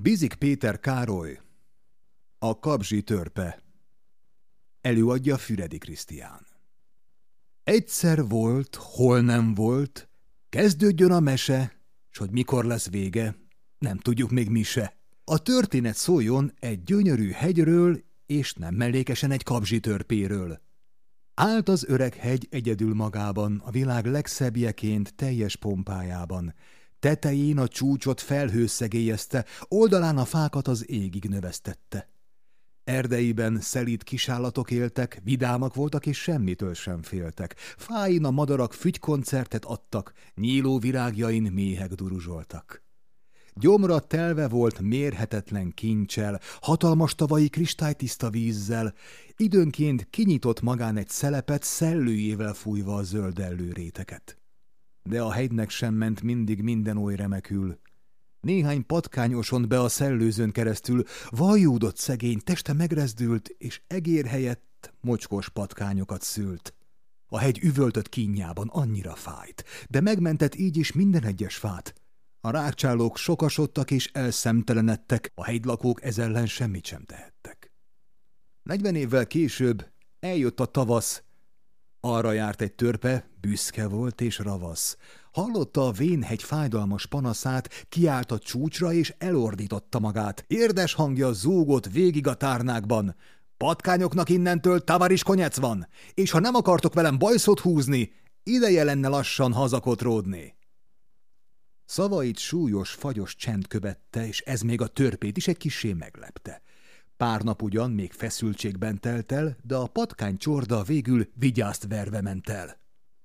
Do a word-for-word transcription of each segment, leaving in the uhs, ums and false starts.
Bizik Péter Károly, a Kabzsi törpe. Előadja Füredi Krisztián. Egyszer volt, hol nem volt, kezdődjön a mese, s hogy mikor lesz vége, nem tudjuk még mi se. A történet szóljon egy gyönyörű hegyről, és nem mellékesen egy kabzsi törpéről. Állt az öreg hegy egyedül magában, a világ legszebbjeként teljes pompájában. Tetején a csúcsot felhő szegélyezte, oldalán a fákat az égig növesztette. Erdeiben szelíd kisállatok éltek, vidámak voltak és semmitől sem féltek. Fáin a madarak fügykoncertet adtak, nyíló virágjain méhek duruzsoltak. Gyomra telve volt mérhetetlen kincsel, hatalmas tavai kristálytiszta vízzel, időnként kinyitott magán egy szelepet, szellőjével fújva a zöldellő réteket. De a hegynek sem ment mindig minden oly remekül. Néhány patkány osont be a szellőzőn keresztül, vajúdott szegény, teste megrezdült, és egér helyett mocskos patkányokat szült. A hegy üvöltött kínjában, annyira fájt, de megmentett így is minden egyes fát. A rágcsálók sokasodtak és elszemtelenedtek, a hegylakók ez ellen semmit sem tehettek. Negyven évvel később eljött a tavasz. Arra járt egy törpe, büszke volt és ravasz. Hallotta a vénhegy fájdalmas panaszát, kiállt a csúcsra és elordította magát. Érdes hangja zúgott végig a tárnákban. Patkányoknak innentől tavaris konyec van, és ha nem akartok velem bajszot húzni, ideje lenne lassan hazakotródni. Szavait súlyos, fagyos csend követte, és ez még a törpét is egy kissé meglepte. Pár nap ugyan még feszültségben telt el, de a patkány csorda végül vigyázt verve ment el.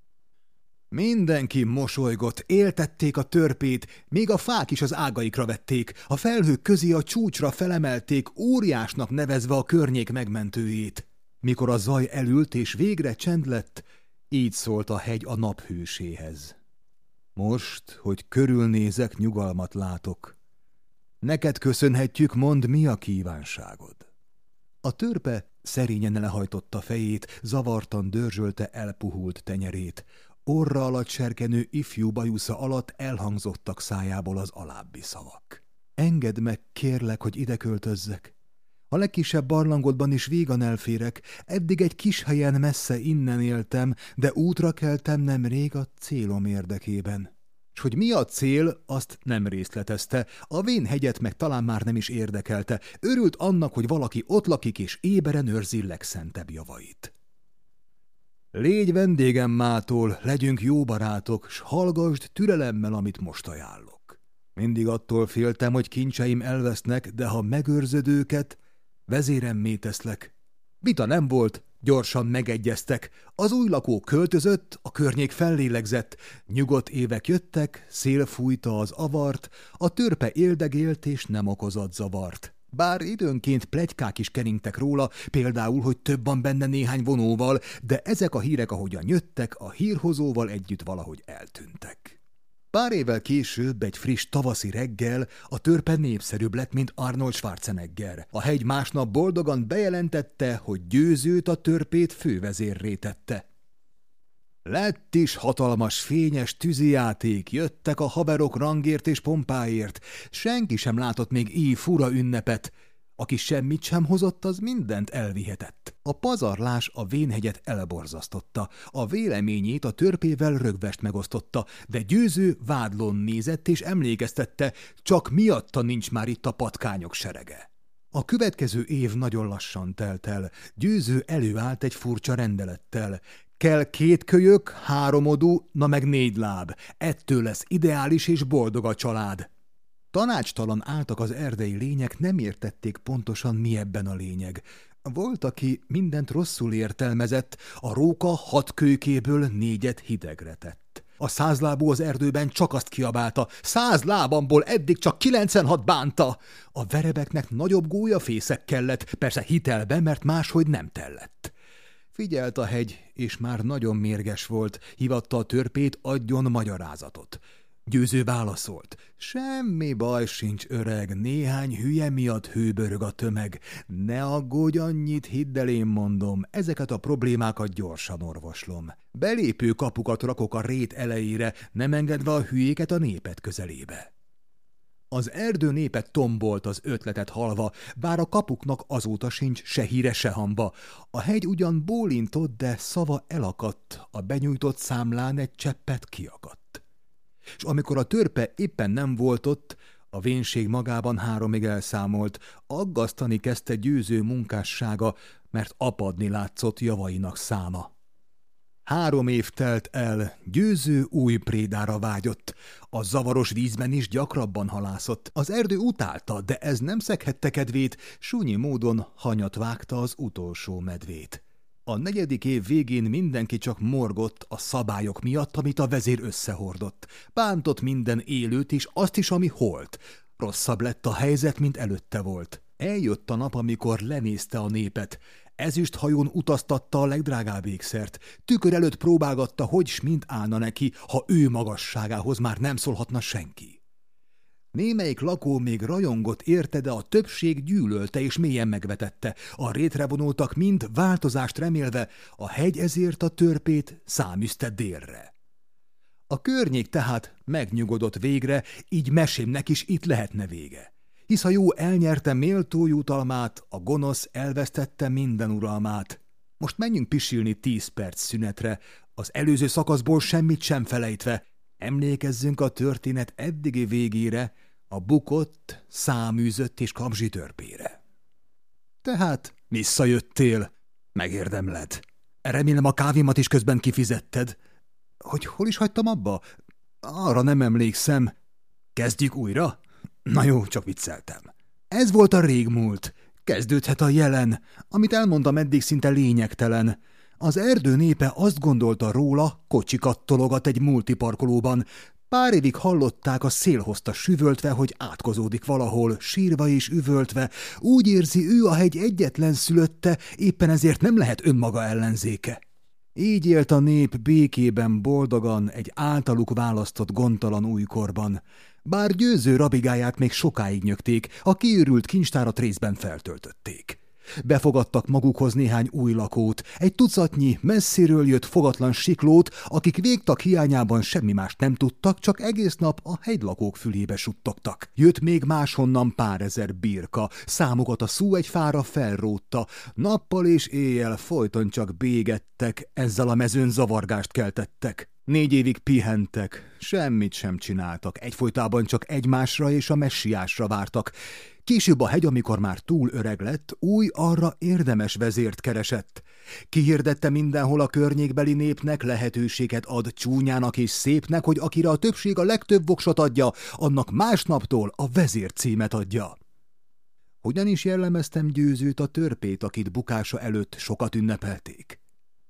Mindenki mosolygott, éltették a törpét, még a fák is az ágaikra vették, a felhők közé a csúcsra felemelték, óriásnak nevezve a környék megmentőjét. Mikor a zaj elült és végre csend lett, így szólt a hegy a naphőséhez. Most, hogy körülnézek, nyugalmat látok. Neked köszönhetjük, mondd, mi a kívánságod. A törpe szerényen lehajtotta fejét, zavartan dörzsölte elpuhult tenyerét. Orra alatt serkenő ifjú bajusza alatt elhangzottak szájából az alábbi szavak. Engedd meg, kérlek, hogy ide költözzek. A legkisebb barlangodban is vígan elférek, eddig egy kis helyen messze innen éltem, de útra keltem nemrég a célom érdekében. S hogy mi a cél, azt nem részletezte, a vénhegyet meg talán már nem is érdekelte, örült annak, hogy valaki ott lakik és éberen őrzi legszentebb javait. Légy vendégem mától, legyünk jó barátok, s hallgasd türelemmel, amit most ajánlok. Mindig attól féltem, hogy kincseim elvesznek, de ha megőrzöd őket, vezéremmé teszlek. Vita nem volt, gyorsan megegyeztek. Az új lakó költözött, a környék fellélegzett. Nyugodt évek jöttek, szél fújta az avart, a törpe éldegélt és nem okozott zavart. Bár időnként pletykák is keringtek róla, például, hogy több van benne néhány vonóval, de ezek a hírek, ahogyan jöttek, a hírhozóval együtt valahogy eltűntek. Pár évvel később, egy friss tavaszi reggel a törpe népszerűbb lett, mint Arnold Schwarzenegger. A hegy másnap boldogan bejelentette, hogy győzőt a törpét fővezérré tette. Lett is hatalmas, fényes tűzijáték, jöttek a haverok rangért és pompáért. Senki sem látott még így fura ünnepet. Aki semmit sem hozott, az mindent elvihetett. A pazarlás a vénhegyet elborzasztotta, a véleményét a törpével rögvest megosztotta, de győző vádlón nézett és emlékeztette, csak miatta nincs már itt a patkányok serege. A következő év nagyon lassan telt el, győző előállt egy furcsa rendelettel. Kell két kölyök, három odú, na meg négy láb, ettől lesz ideális és boldog a család. Tanácstalan álltak az erdei lények, nem értették pontosan, mi ebben a lényeg. Volt, aki mindent rosszul értelmezett, a róka hat kölykéből négyet hidegre tett. A százlábú az erdőben csak azt kiabálta, száz lábamból eddig csak kilencvenhat bánta. A verebeknek nagyobb gólyafészek kellett, persze hitelbe, mert máshogy nem tellett. Figyelt a hegy, és már nagyon mérges volt, hívatta a törpét, adjon magyarázatot. Győző válaszolt, semmi baj sincs, öreg, néhány hülye miatt hőbörög a tömeg. Ne aggódj annyit, hidd el, én mondom, ezeket a problémákat gyorsan orvoslom. Belépő kapukat rakok a rét elejére, nem engedve a hülyéket a népet közelébe. Az erdő népe tombolt az ötletet hallva, bár a kapuknak azóta sincs se híre, se hamba. A hegy ugyan bólintott, de szava elakadt, a benyújtott számlán egy cseppet kiakadt. És amikor a törpe éppen nem volt ott, a vénség magában háromig elszámolt, aggasztani kezdte győző munkássága, mert apadni látszott javainak száma. Három év telt el, győző új prédára vágyott. A zavaros vízben is gyakrabban halászott. Az erdő utálta, de ez nem szeghette kedvét, súnyi módon hanyat vágta az utolsó medvét. A negyedik év végén mindenki csak morgott a szabályok miatt, amit a vezér összehordott. Bántott minden élőt és azt is, ami holt. Rosszabb lett a helyzet, mint előtte volt. Eljött a nap, amikor lenézte a népet. Ezüst hajón utaztatta a legdrágább ékszert. Tükör előtt próbálgatta, hogy s mint állna neki, ha ő magasságához már nem szólhatna senki. Némelyik lakó még rajongott érte, de a többség gyűlölte és mélyen megvetette. A rétre vonultak mind, változást remélve, a hegy ezért a törpét száműzte délre. A környék tehát megnyugodott végre, így mesémnek is itt lehetne vége. Hisz a jó elnyerte méltó jutalmát, a gonosz elvesztette minden uralmát. Most menjünk pisilni tíz perc szünetre, az előző szakaszból semmit sem felejtve. Emlékezzünk a történet eddigi végére, a bukott, száműzött és kamzsi törpére. Tehát visszajöttél, megérdemled. Remélem a kávémat is közben kifizetted. Hogy hol is hagytam abba? Arra nem emlékszem. Kezdjük újra? Na jó, csak vicceltem. Ez volt a régmúlt. Kezdődhet a jelen, amit elmondtam eddig szinte lényegtelen. Az erdő népe azt gondolta róla, kocsikat tologat egy multiparkolóban. Pár évig hallották, a szél hozta süvöltve, hogy átkozódik valahol, sírva és üvöltve. Úgy érzi, ő a hegy egyetlen szülötte, éppen ezért nem lehet önmaga ellenzéke. Így élt a nép békében, boldogan, egy általuk választott gondtalan újkorban. Bár győző rabigáját még sokáig nyögték, a kiürült kincstárat részben feltöltötték. Befogadtak magukhoz néhány új lakót, egy tucatnyi messziről jött fogatlan siklót, akik végtag hiányában semmi mást nem tudtak, csak egész nap a hegylakók fülébe suttogtak. Jött még máshonnan pár ezer birka, számukat a szú egy fára felrótta, nappal és éjjel folyton csak bégettek, ezzel a mezőn zavargást keltettek. Négy évig pihentek, semmit sem csináltak, egyfolytában csak egymásra és a messiásra vártak. Később a hegy, amikor már túl öreg lett, új arra érdemes vezért keresett. Kihirdette mindenhol a környékbeli népnek, lehetőséget ad csúnyának és szépnek, hogy akire a többség a legtöbb voksot adja, annak másnaptól a vezér címet adja. Hogyan is jellemeztem győzőt, a törpét, akit bukása előtt sokat ünnepelték?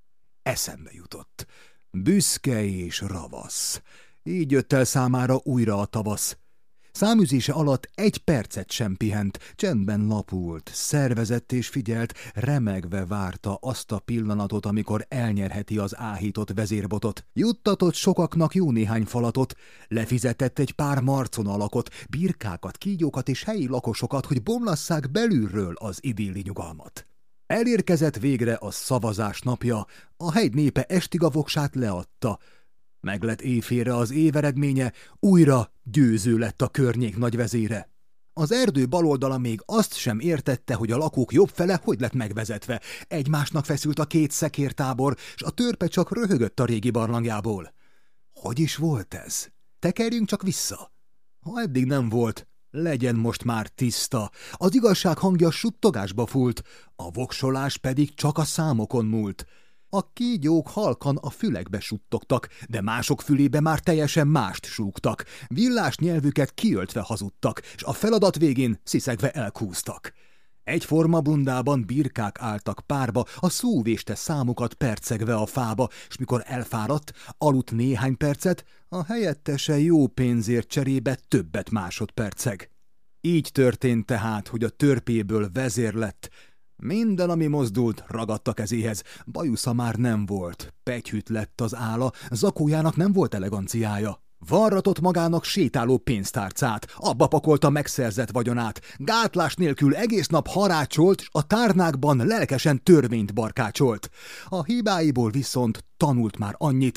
Eszembe jutott. Büszke és ravasz. Így jött el számára újra a tavasz. Száműzése alatt egy percet sem pihent, csendben lapult, szervezett és figyelt, remegve várta azt a pillanatot, amikor elnyerheti az áhított vezérbotot. Juttatott sokaknak jó néhány falatot, lefizetett egy pár marcon alakot, birkákat, kígyókat és helyi lakosokat, hogy bomlasszák belülről az idilli nyugalmat. Elérkezett végre a szavazás napja, a hegy népe estig a voksát leadta. Meglett éjfélre az év eredménye, újra győző lett a környék nagyvezére. Az erdő baloldala még azt sem értette, hogy a lakók jobb fele hogy lett megvezetve. Egymásnak feszült a két szekértábor, s a törpe csak röhögött a régi barlangjából. Hogy is volt ez? Tekerjünk csak vissza. Ha eddig nem volt, legyen most már tiszta. Az igazság hangja suttogásba fúlt, a voksolás pedig csak a számokon múlt. A kígyók halkan a fülekbe suttogtak, de mások fülébe már teljesen mást súgtak. Villás nyelvüket kiöltve hazudtak, s a feladat végén sziszegve elkúztak. Egyforma bundában birkák álltak párba, a szú véste számukat percegve a fába, s mikor elfáradt, aludt néhány percet, a helyettese jó pénzért cserébe többet másodperceg. Így történt tehát, hogy a törpéből vezér lett. Minden, ami mozdult, ragadt a kezéhez. Bajusza már nem volt, pegyhűt lett az álla, zakójának nem volt eleganciája. Varratott magának sétáló pénztárcát, abba pakolta megszerzett vagyonát. Gátlás nélkül egész nap harácsolt, s a tárnákban lelkesen törvényt barkácsolt. A hibáiból viszont tanult már annyit,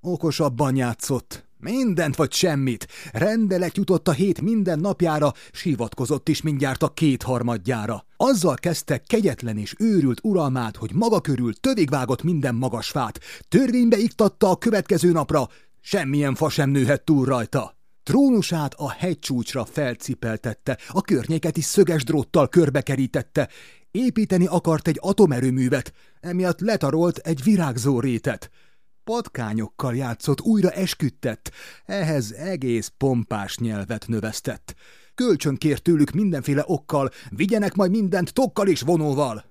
Okosabban játszott. Mindent vagy semmit. Rendelet jutott a hét minden napjára, sivatkozott is mindjárt a kétharmadjára. Azzal kezdte kegyetlen és őrült uralmát, hogy maga körül tövigvágott minden magas fát. Törvénybe iktatta a következő napra, semmilyen fa sem nőhet túl rajta. Trónusát a hegycsúcsra felcipeltette, a környéket is szöges dróttal körbekerítette. Építeni akart egy atomerőművet, emiatt letarolt egy virágzó rétet. Patkányokkal játszott, újra esküdtett, ehhez egész pompás nyelvet növesztett. Kölcsön kért tőlük mindenféle okkal, vigyenek majd mindent tokkal és vonóval.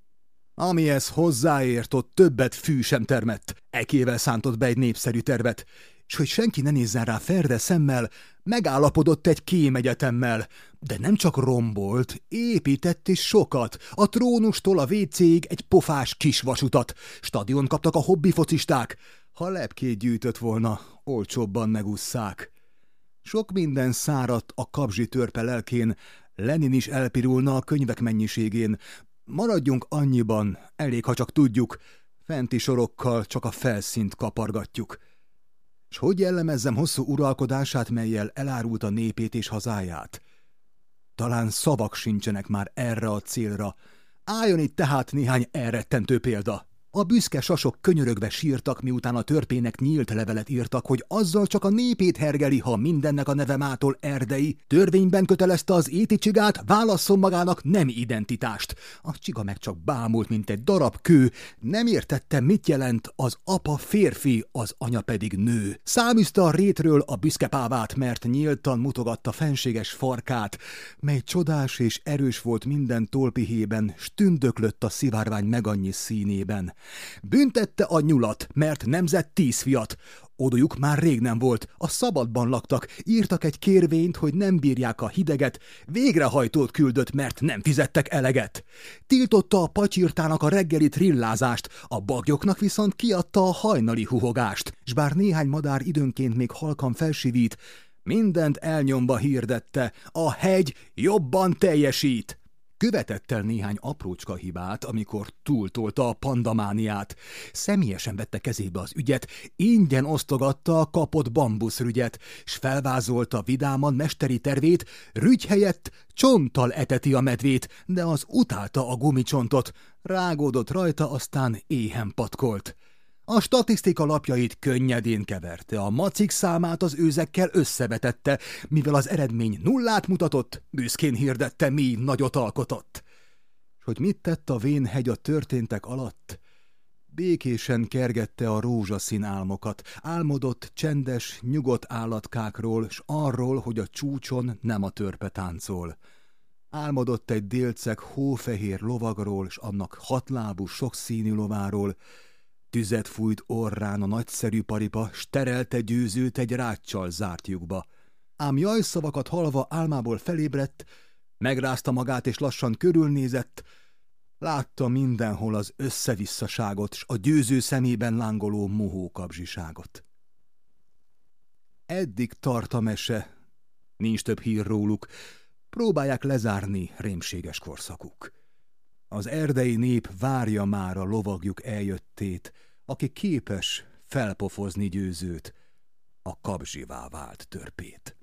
Amihez hozzáért, ott többet fű sem termett. Ekével szántott be egy népszerű tervet, és hogy senki ne nézzen rá ferde szemmel, megállapodott egy kémegyetemmel, de nem csak rombolt, épített is sokat, a trónustól a vécéig egy pofás kis vasutat, stadion kaptak a hobbi focisták, ha lepkét gyűjtött volna, olcsóbban megusszák. Sok minden száradt a kabzsi törpe lelkén, Lenin is elpirulna a könyvek mennyiségén. Maradjunk annyiban, elég, ha csak tudjuk, fenti sorokkal csak a felszínt kapargatjuk. S hogy jellemezzem hosszú uralkodását, mellyel elárult a népét és hazáját? Talán szavak sincsenek már erre a célra. Álljon itt tehát néhány elrettentő példa. A büszke sasok könyörögve sírtak, miután a törpének nyílt levelet írtak, hogy azzal csak a népét hergeli, ha mindennek a neve mától erdei. Törvényben kötelezte az éti csigát, válasszon magának nemi identitást. A csiga meg csak bámult, mint egy darab kő. Nem értette, mit jelent az apa férfi, az anya pedig nő. Száműzte a rétről a büszke pávát, mert nyíltan mutogatta fenséges farkát, mely csodás és erős volt minden tolpihében, s tündöklött a szivárvány megannyi színében. Büntette a nyulat, mert nemzett tíz fiat. Odójuk már rég nem volt, a szabadban laktak, írtak egy kérvényt, hogy nem bírják a hideget, végrehajtót küldött, mert nem fizettek eleget. Tiltotta a pacsirtának a reggeli trillázást, a bagyoknak viszont kiadta a hajnali huhogást, s bár néhány madár időnként még halkan felsivít, mindent elnyomba hirdette, a hegy jobban teljesít. Követett el néhány aprócska hibát, amikor túltolta a pandamániát. Személyesen vette kezébe az ügyet, ingyen osztogatta a kapott bambuszrügyet, s felvázolta vidáman mesteri tervét, rügy helyett csonttal eteti a medvét, de az utálta a gumicsontot, rágódott rajta, aztán éhen patkolt. A statisztika lapjait könnyedén keverte, a macik számát az őzekkel összevetette, mivel az eredmény nullát mutatott, büszkén hirdette, mi nagyot alkotott. S hogy mit tett a vén hegy a történtek alatt? Békésen kergette a rózsaszín álmokat, álmodott csendes, nyugodt állatkákról, s arról, hogy a csúcson nem a törpe táncol. Álmodott egy délceg hófehér lovagról, s annak hatlábú sokszínű lováról. Tüzet fújt orrán a nagyszerű paripa, s terelte győzőt egy ráccsal zárt lyukba. Ám jajszavakat hallva álmából felébredt, megrázta magát és lassan körülnézett, látta mindenhol az összevisszaságot, s a győző szemében lángoló mohókabzsiságot. Eddig tart a mese, nincs több hír róluk, próbálják lezárni rémséges korszakuk. Az erdei nép várja már a lovagjuk eljöttét, aki képes felpofozni győzőt, a kabzsivá vált törpét.